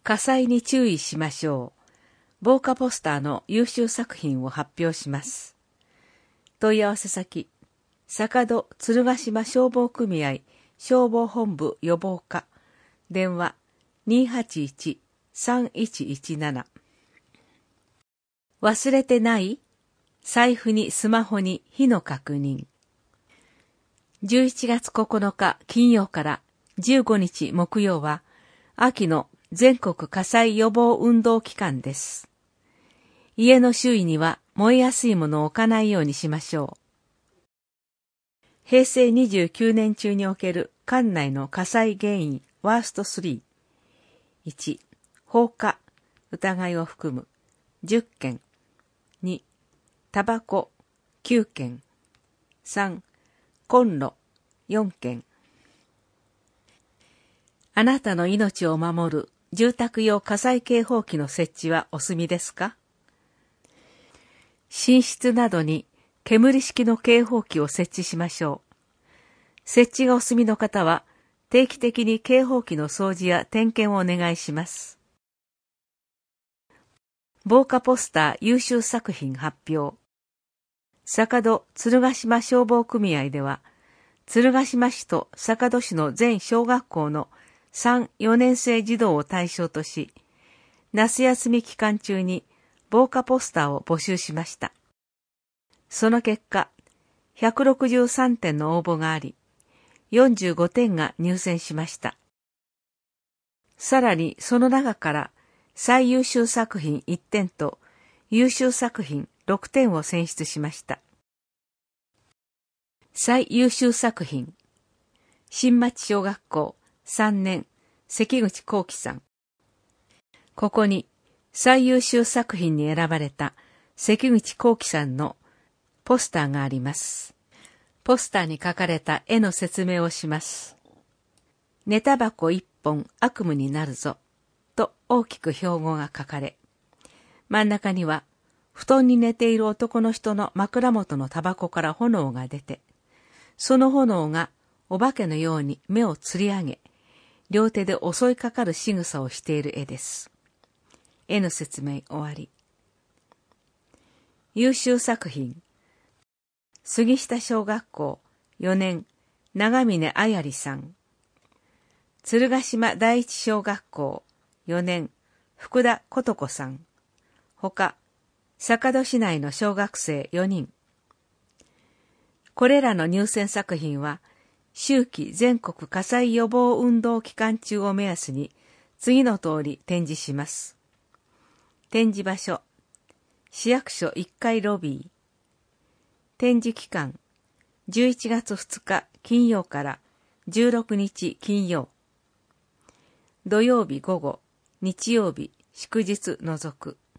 火災に注意しましょう。防火ポスターの優秀作品を発表します。問い合わせ先、坂戸鶴ヶ島消防組合消防本部予防課、電話 281-3117。忘れてない？財布にスマホに火の確認。11月9日金曜から15日木曜は、秋の全国火災予防運動期間です。家の周囲には燃えやすいものを置かないようにしましょう。平成29年中における管内の火災原因ワースト3。1、放火、疑いを含む10件。2、タバコ9件。3、コンロ4件。あなたの命を守る住宅用火災警報器の設置はお済みですか？寝室などに煙式の警報器を設置しましょう。設置がお済みの方は定期的に警報器の掃除や点検をお願いします。防火ポスター優秀作品発表。坂戸鶴ヶ島消防組合では、鶴ヶ島市と坂戸市の全小学校の3、4年生児童を対象とし、夏休み期間中に防火ポスターを募集しました。その結果、163点の応募があり、45点が入選しました。さらにその中から最優秀作品1点と優秀作品6点を選出しました。最優秀作品、新町小学校3年関口幸喜さん。ここに最優秀作品に選ばれた関口幸喜さんのポスターがあります。ポスターに書かれた絵の説明をします。寝タバコ一本悪夢になるぞと大きく標語が書かれ、真ん中には布団に寝ている男の人の枕元のタバコから炎が出て、その炎がお化けのように目をつり上げ、両手で襲いかかる仕草をしている絵です。絵の説明終わり。優秀作品、杉下小学校4年長峰あやりさん。鶴ヶ島第一小学校4年福田琴子さん。ほか、坂戸市内の小学生4人。これらの入選作品は、秋季全国火災予防運動期間中を目安に、次の通り展示します。展示場所、市役所1階ロビー。展示期間、11月2日金曜から16日金曜。土曜日午後、日曜日祝日除く。